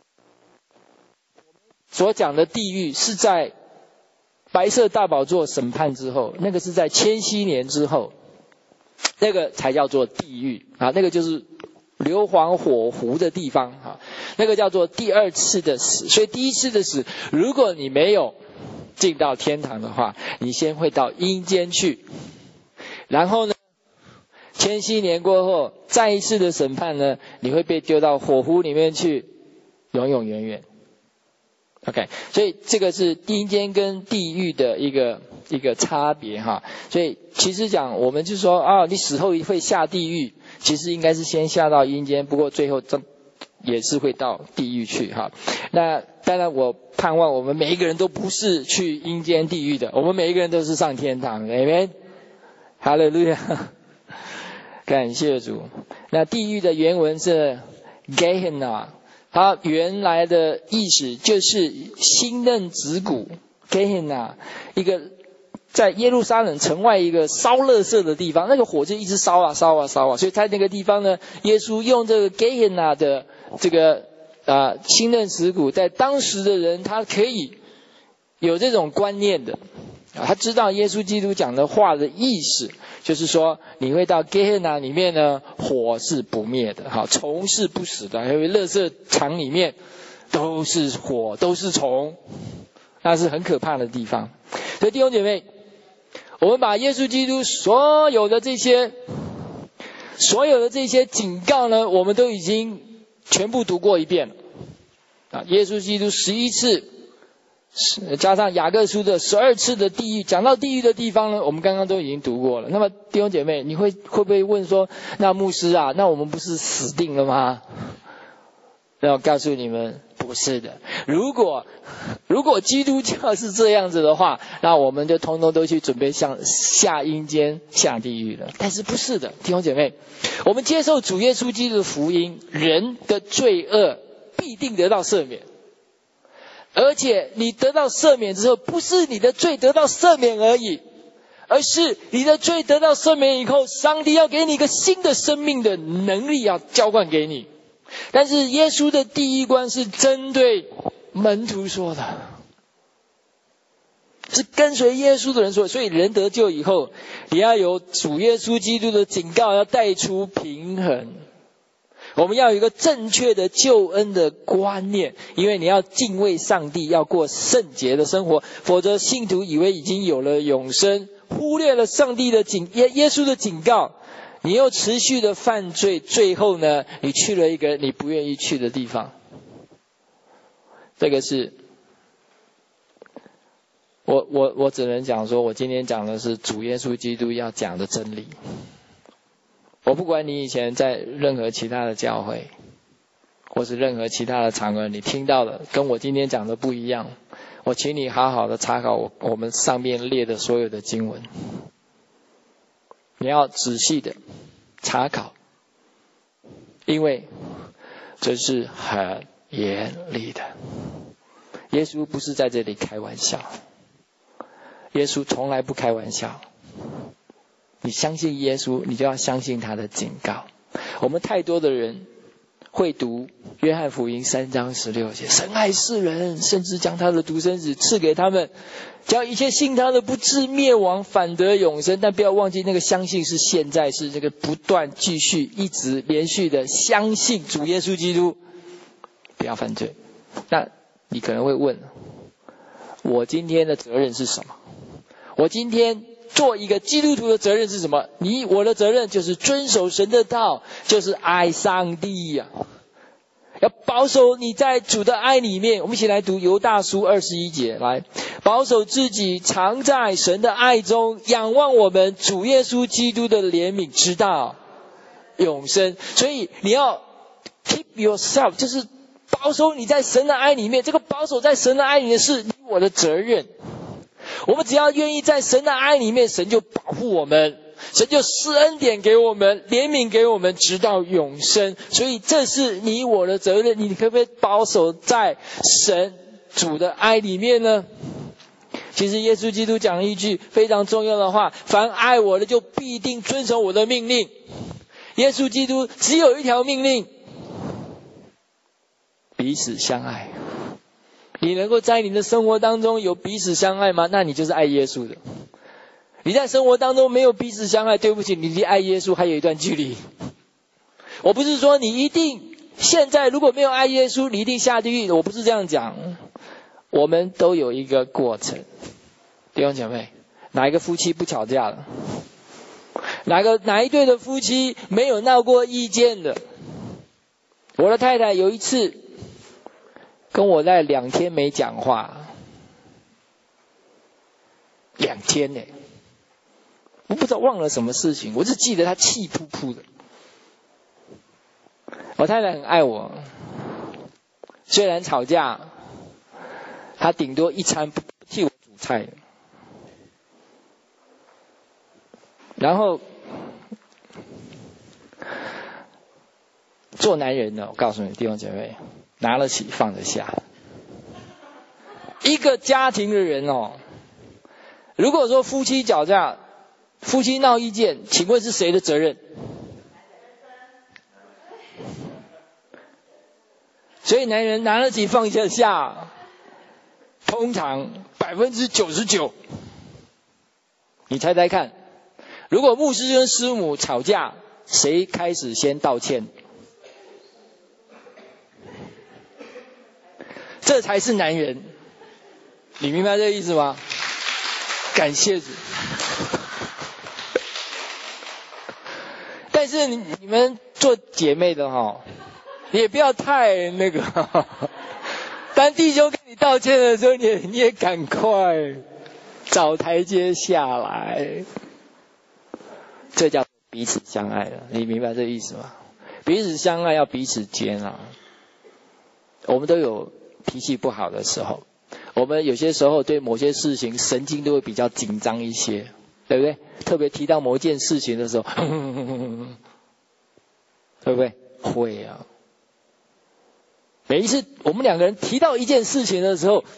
所讲的地狱是在白色大宝座审判之后，那个是在千禧年之后，那个才叫做地狱啊，那个就是硫磺火湖的地方啊，那个叫做第二次的死。所以第一次的死，如果你没有进到天堂的话，你先会到阴间去，然后呢，千禧年过后再一次的审判呢，你会被丢到火湖里面去，永永远远。OK， 所以这个是阴间跟地狱的一个一个差别哈。所以其实讲我们就说啊，你死后会下地狱，其实应该是先下到阴间，不过最后真也是会到地狱去哈。那当然我盼望我们每一个人都不是去阴间地狱的，我们每一个人都是上天堂。Amen， 哈利路亚，感谢主。那地狱的原文是 Gehenna。它原来的意思就是新嫩子谷 Gehenna， 一个在耶路撒冷城外一个烧垃圾的地方，那个火就一直烧啊烧啊烧啊，所以在那个地方呢，耶稣用这个 Gehenna 的这个啊新嫩子谷，在当时的人他可以有这种观念的啊，他知道耶稣基督讲的话的意思，就是说你会到 Gehenna 里面呢，火是不灭的，好，虫是不死的，因为垃圾场里面都是火，都是虫，那是很可怕的地方。所以弟兄姐妹，我们把耶稣基督所有的这些所有的这些警告呢，我们都已经全部读过一遍了啊，耶稣基督十一次加上雅各书的十二次的地狱，讲到地狱的地方呢，我们刚刚都已经读过了。那么弟兄姐妹，你会会不会问说，那牧师啊，那我们不是死定了吗？那我告诉你们，不是的。如果如果基督教是这样子的话，那我们就通通都去准备向下阴间下地狱了。但是不是的，弟兄姐妹，我们接受主耶稣基督的福音，人的罪恶必定得到赦免。而且你得到赦免之后，不是你的罪得到赦免而已，而是你的罪得到赦免以后，上帝要给你一个新的生命的能力要交换给你。但是耶稣的第一关是针对门徒说的，是跟随耶稣的人说的。所以人得救以后，你要有主耶稣基督的警告，要带出平衡。我们要有一个正确的救恩的观念，因为你要敬畏上帝，要过圣洁的生活，否则信徒以为已经有了永生， 忽略了上帝的警耶耶稣的警告，你又持续的犯罪，最后呢，你去了一个你不愿意去的地方。这个是我我我只能讲说，我今天讲的是主耶稣基督要讲的真理。我不管你以前在任何其他的教会，或是任何其他的场合，你听到的跟我今天讲的不一样，我请你好好的查考我我们上面列的所有的经文，你要仔细的查考，因为这是很严厉的。耶稣不是在这里开玩笑，耶稣从来不开玩笑。你相信耶稣，你就要相信他的警告。我们太多的人会读约翰福音三章十六节，神爱世人，甚至将他的独生子赐给他们，叫一切信他的不至灭亡，反得永生。但不要忘记，那个相信是现在，是这个不断继续一直连续的相信主耶稣基督，不要犯罪。那你可能会问，我今天的责任是什么？我今天做一个基督徒的责任是什么？你我的责任就是遵守神的道，就是爱上帝呀、啊，要保守你在主的爱里面。我们一起来读犹大书二十一节，来，保守自己常在神的爱中，仰望我们主耶稣基督的怜悯之道永生。所以你要 keep yourself， 就是保守你在神的爱里面。这个保守在神的爱里面是你我的责任。我们只要愿意在神的爱里面，神就保护我们，神就施恩典给我们，怜悯给我们，直到永生。所以这是你我的责任。你可不可以保守在神主的爱里面呢？其实耶稣基督讲了一句非常重要的话，凡爱我的就必定遵守我的命令。耶稣基督只有一条命令，彼此相爱。你能够在你的生活当中有彼此相爱吗？那你就是爱耶稣的。你在生活当中没有彼此相爱，对不起，你离爱耶稣还有一段距离。我不是说你一定现在如果没有爱耶稣，你一定下地狱，我不是这样讲。我们都有一个过程。弟兄姐妹，哪一个夫妻不吵架了？哪个哪一对的夫妻没有闹过意见的？我的太太有一次跟我在两天没讲话，两天呢、欸，我不知道忘了什么事情，我只记得她气扑扑的。我太太很爱我，虽然吵架，她顶多一餐不替我煮菜。然后做男人呢，我告诉你弟兄姐妹，拿得起放得下。一个家庭的人哦，如果说夫妻吵架，夫妻闹意见，请问是谁的责任？所以男人拿得起放得下，通常百分之九十九。你猜猜看，如果牧师跟师母吵架，谁开始先道歉？这才是男人，你明白这个意思吗？感谢主。但是你你们做姐妹的哈，也不要太那个。当弟兄跟你道歉的时候，你也你也赶快找台阶下来。这叫彼此相爱了，你明白这个意思吗？彼此相爱要彼此接纳。我们都有脾气不好的时候，我们有些时候对某些事情神经都会比较紧张一些，对不对？特别提到某一件事情的时候，对不对？会啊。每一次我们两个人提到一件事情的时候，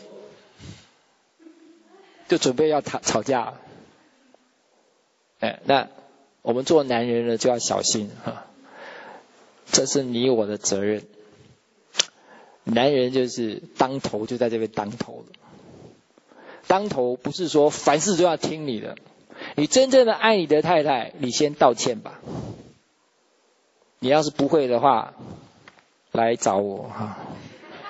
就准备要吵吵架。哎，那我们做男人的就要小心哈，这是你我的责任。男人就是当头，就在这边当头了。当头不是说凡事都要听你的，你真正的爱你的太太，你先道歉吧。你要是不会的话，来找我哈。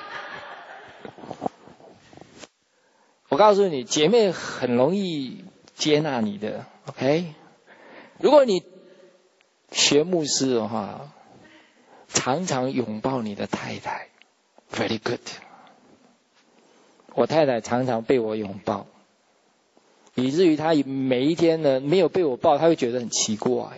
我告诉你，姐妹很容易接纳你的 ，OK？ 如果你学牧师的话，常常拥抱你的太太 ，very good。我太太常常被我拥抱，以至于她每一天呢没有被我抱，她会觉得很奇怪。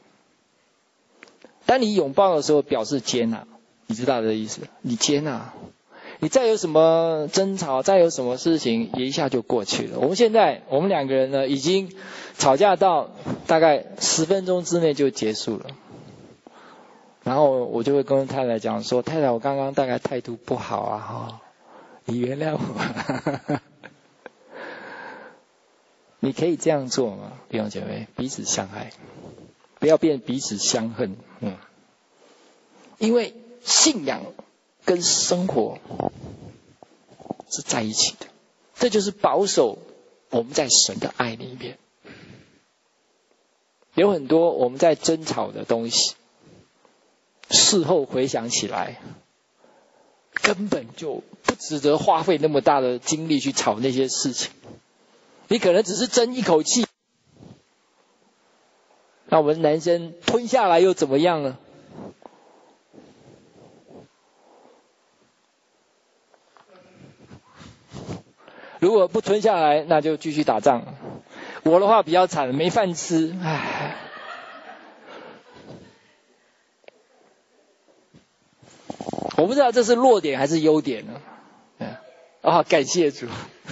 当你拥抱的时候，表示接纳，你知道这意思？你接纳，你再有什么争吵，再有什么事情，也一下就过去了。我们现在，我们两个人呢，已经吵架到大概十分钟之内就结束了。然后我就会跟太太讲说：“太太，我刚刚大概态度不好啊，哈，你原谅我。”你可以这样做吗？弟兄姐妹，彼此相爱，不要变彼此相恨。嗯，因为信仰跟生活是在一起的，这就是保守我们在神的爱里面。有很多我们在争吵的东西，事后回想起来，根本就不值得花费那么大的精力去吵那些事情。你可能只是争一口气，那我们男生吞下来又怎么样呢？如果不吞下来，那就继续打仗。我的话比较惨，没饭吃，唉。我不知道这是弱点还是优点呢？啊，感谢主。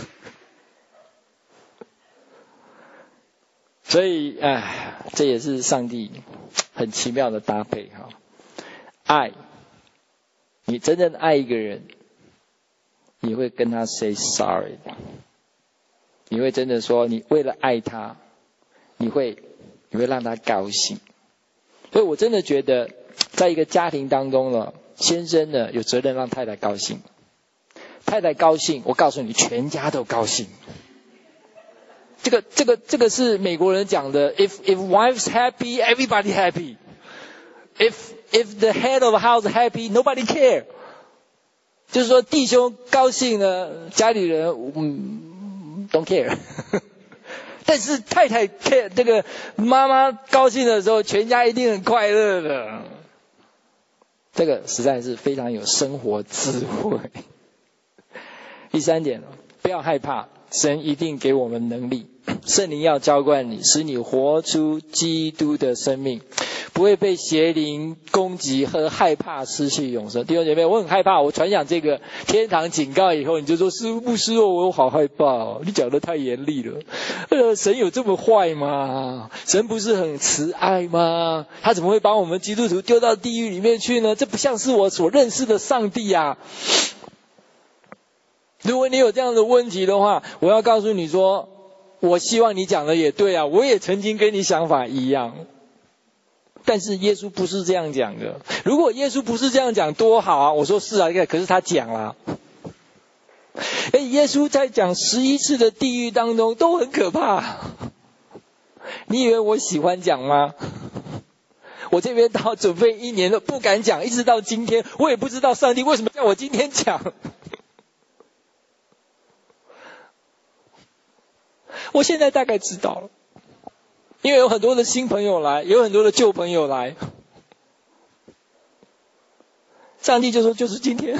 所以，唉，这也是上帝很奇妙的搭配哈。爱，你真正爱一个人，你会跟他 say sorry， 你会真的说，你为了爱他，你会你会让他高兴。所以我真的觉得，在一个家庭当中呢，先生呢有责任让太太高兴，太太高兴，我告诉你，全家都高兴。这个这个这个是美国人讲的 ，if if wife's happy, everybody happy. If if the head of the house happy, nobody care. 就是说，弟兄高兴呢，家里人嗯 don't care. 但是太太 care， 这个妈妈高兴的时候，全家一定很快乐的。这个实在是非常有生活智慧。第三点，不要害怕，神一定给我们能力。圣灵要浇灌你，使你活出基督的生命，不会被邪灵攻击和害怕失去永生。弟兄姐妹，我很害怕，我传讲这个天堂警告以后，你就说师父牧师哦，我好害怕哦，你讲得太严厉了。呃，神有这么坏吗？神不是很慈爱吗？他怎么会把我们基督徒丢到地狱里面去呢？这不像是我所认识的上帝啊。如果你有这样的问题的话，我要告诉你说，我希望你讲的也对啊，我也曾经跟你想法一样。但是耶稣不是这样讲的。如果耶稣不是这样讲多好啊，我说是啊，可是他讲了。哎，耶稣在讲十一次的地狱当中都很可怕。你以为我喜欢讲吗？我这边到准备一年都不敢讲，一直到今天，我也不知道上帝为什么叫我今天讲。我现在大概知道了，因为有很多的新朋友来，有很多的旧朋友来，上帝就说就是今天，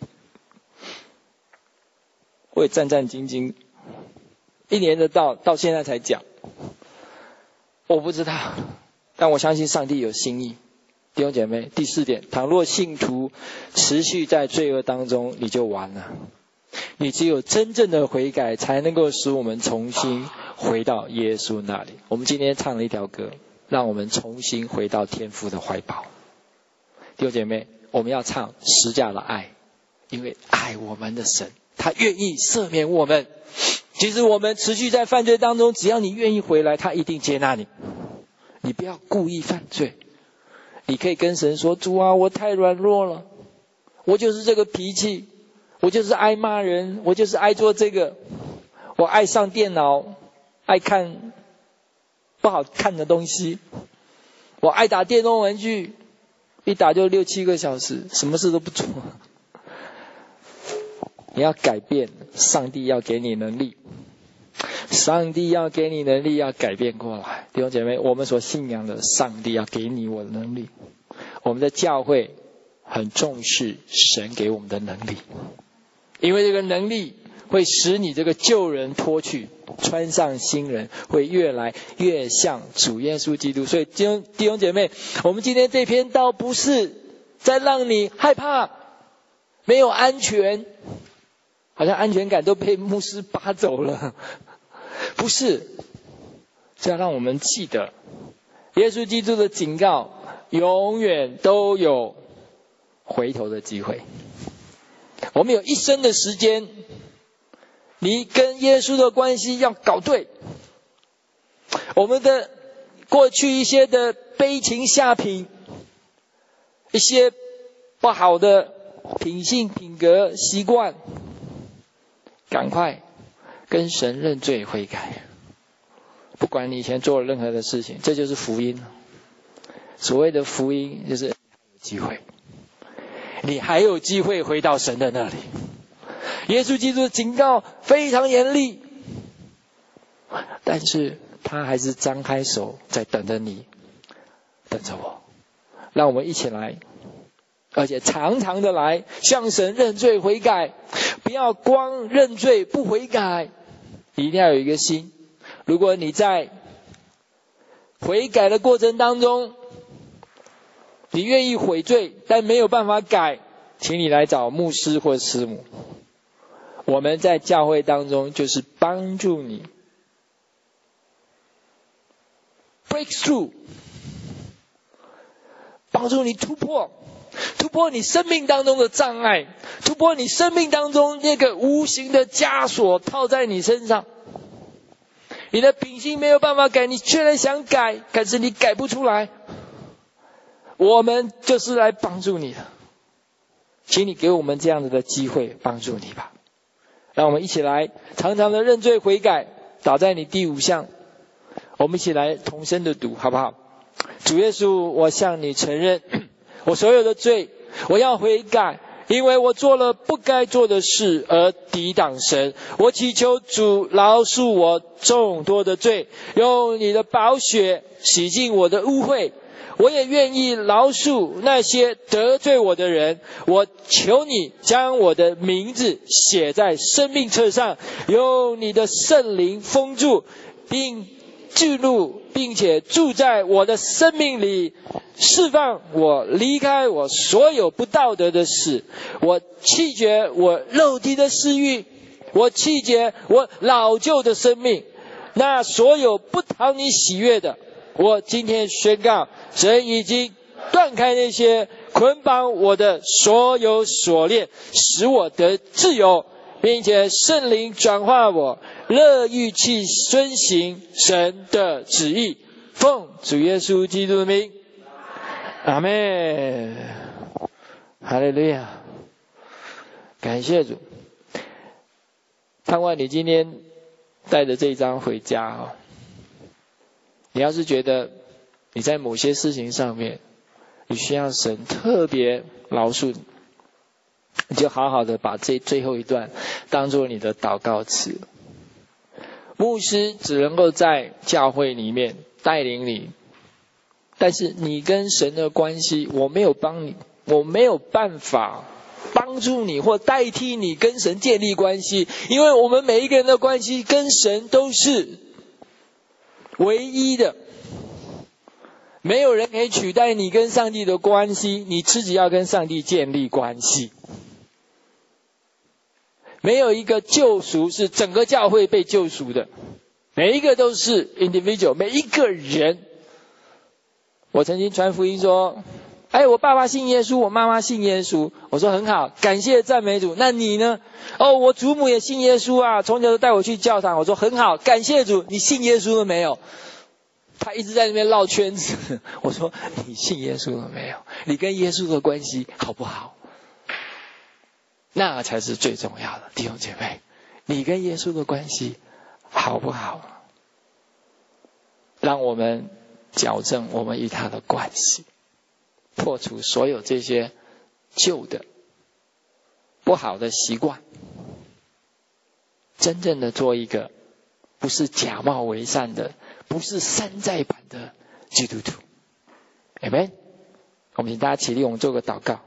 我也战战兢兢，一年的到到现在才讲，我不知道，但我相信上帝有心意。弟兄姐妹，第四点，倘若信徒持续在罪恶当中，你就完了。你只有真正的悔改，才能够使我们重新回到耶稣那里。我们今天唱了一条歌，让我们重新回到天父的怀抱。弟兄姐妹，我们要唱十架的爱，因为爱我们的神，他愿意赦免我们。其实我们持续在犯罪当中，只要你愿意回来，他一定接纳你。你不要故意犯罪，你可以跟神说，主啊，我太软弱了，我就是这个脾气，我就是爱骂人，我就是爱做这个，我爱上电脑，爱看不好看的东西，我爱打电动玩具，一打就六七个小时，什么事都不做。你要改变，上帝要给你能力。 上帝要给你能力，要改变过来。弟兄姐妹，我们所信仰的上帝要给你我的能力。我们的教会很重视神给我们的能力，因为这个能力会使你这个旧人脱去，穿上新人，会越来越像主耶稣基督。所以弟兄弟兄姐妹，我们今天这篇道不是在让你害怕，没有安全，好像安全感都被牧师拔走了，不是，是要让我们记得耶稣基督的警告，永远都有回头的机会。我们有一生的时间，你跟耶稣的关系要搞对。我们的过去一些的悲情下品，一些不好的品性品格习惯，赶快跟神认罪悔改。不管你以前做了任何的事情，这就是福音。所谓的福音就是有机会，你还有机会回到神的那里。耶稣基督的警告非常严厉，但是他还是张开手在等着你，等着我。让我们一起来，而且常常的来向神认罪悔改，不要光认罪不悔改，一定要有一个心。如果你在悔改的过程当中，你愿意悔罪但没有办法改，请你来找牧师或师母。我们在教会当中就是帮助你 breakthrough， 帮助你突破突破你生命当中的障碍，突破你生命当中那个无形的枷锁套在你身上。你的品性没有办法改，你虽然想改，可是你改不出来。我们就是来帮助你的，请你给我们这样子的机会帮助你吧。让我们一起来常常的认罪悔改，打在你第五项。我们一起来同声的读好不好？主耶稣，我向你承认我所有的罪，我要悔改，因为我做了不该做的事而抵挡神。我祈求主饶恕我众多的罪，用你的宝血洗净我的污秽。我也愿意饶恕那些得罪我的人，我求你将我的名字写在生命册上，用你的圣灵封住并记录，并且住在我的生命里，释放我离开我所有不道德的事。我弃绝我肉体的私欲，我弃绝我老旧的生命，那所有不讨你喜悦的，我今天宣告，神已经断开那些捆绑我的所有锁链，使我得自由，并且圣灵转化我，乐意去遵行神的旨意。奉主耶稣基督的名，阿们。哈利路亚，感谢主。盼望你今天带着这一张回家哦。你要是觉得你在某些事情上面你需要神特别饶恕你，你就好好的把这最后一段当作你的祷告词。牧师只能够在教会里面带领你，但是你跟神的关系，我没有帮你，我没有办法帮助你或代替你跟神建立关系，因为我们每一个人的关系跟神都是唯一的，没有人可以取代你跟上帝的关系，你自己要跟上帝建立关系。没有一个救赎是整个教会被救赎的，每一个都是 individual， 每一个人。我曾经传福音说，哎，我爸爸信耶稣，我妈妈信耶稣，我说很好，感谢赞美主。那你呢？哦，我祖母也信耶稣啊，从小都带我去教堂。我说很好，感谢主。你信耶稣了没有？他一直在那边绕圈子。我说你信耶稣了没有？你跟耶稣的关系好不好？那才是最重要的，弟兄姐妹，你跟耶稣的关系好不好？让我们矫正我们与他的关系，破除所有这些旧的不好的习惯，真正的做一个不是假冒为善的，不是山寨版的基督徒。Amen。我们请大家起立，我们做个祷告。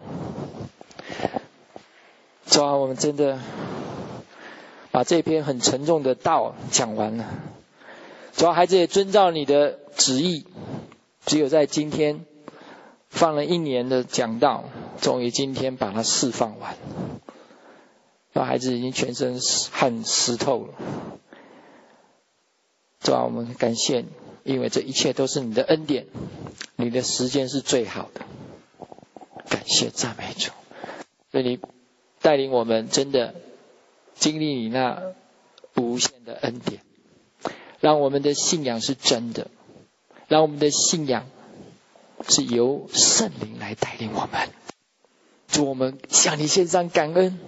主啊，我们真的把这篇很沉重的道讲完了。主啊，孩子也遵照你的旨意，只有在今天放了一年的讲道，终于今天把它释放完。主啊，孩子已经全身汗湿透了。主啊，我们感谢你，因为这一切都是你的恩典，你的时间是最好的。感谢赞美主，所以你带领我们真的经历你那无限的恩典，让我们的信仰是真的，让我们的信仰是由圣灵来带领我们。主，我们向你献上感恩，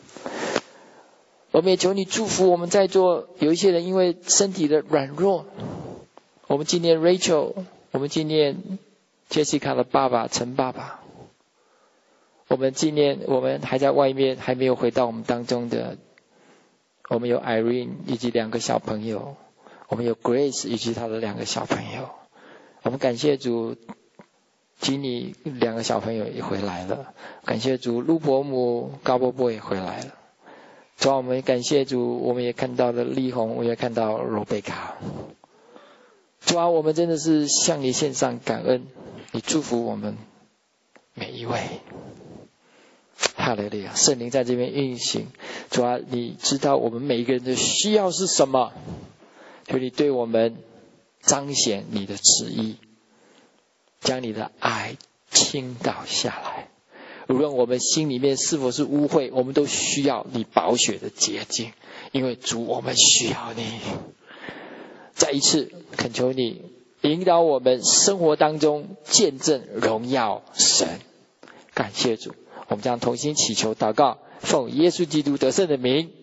我们也求你祝福我们在座有一些人因为身体的软弱，我们纪念 Rachel， 我们纪念 Jessica 的爸爸陈爸爸，我们纪念我们还在外面还没有回到我们当中的，我们有 Irene 以及两个小朋友，我们有 Grace 以及他的两个小朋友。我们感谢主，吉尼两个小朋友也回来了，感谢主，陆伯母高伯伯也回来了。主啊，我们感谢主，我们也看到了丽红，我们也看到罗贝卡。主啊，我们真的是向你献上感恩，你祝福我们每一位。哈利路亚，圣灵在这边运行。主啊，你知道我们每一个人的需要是什么，求你对我们彰显你的旨意，将你的爱倾倒下来。无论我们心里面是否是污秽，我们都需要你宝血的洁净，因为主，我们需要你。再一次恳求你引导我们生活当中见证荣耀神。感谢主，我们将同心祈求祷告，奉耶稣基督得胜的名。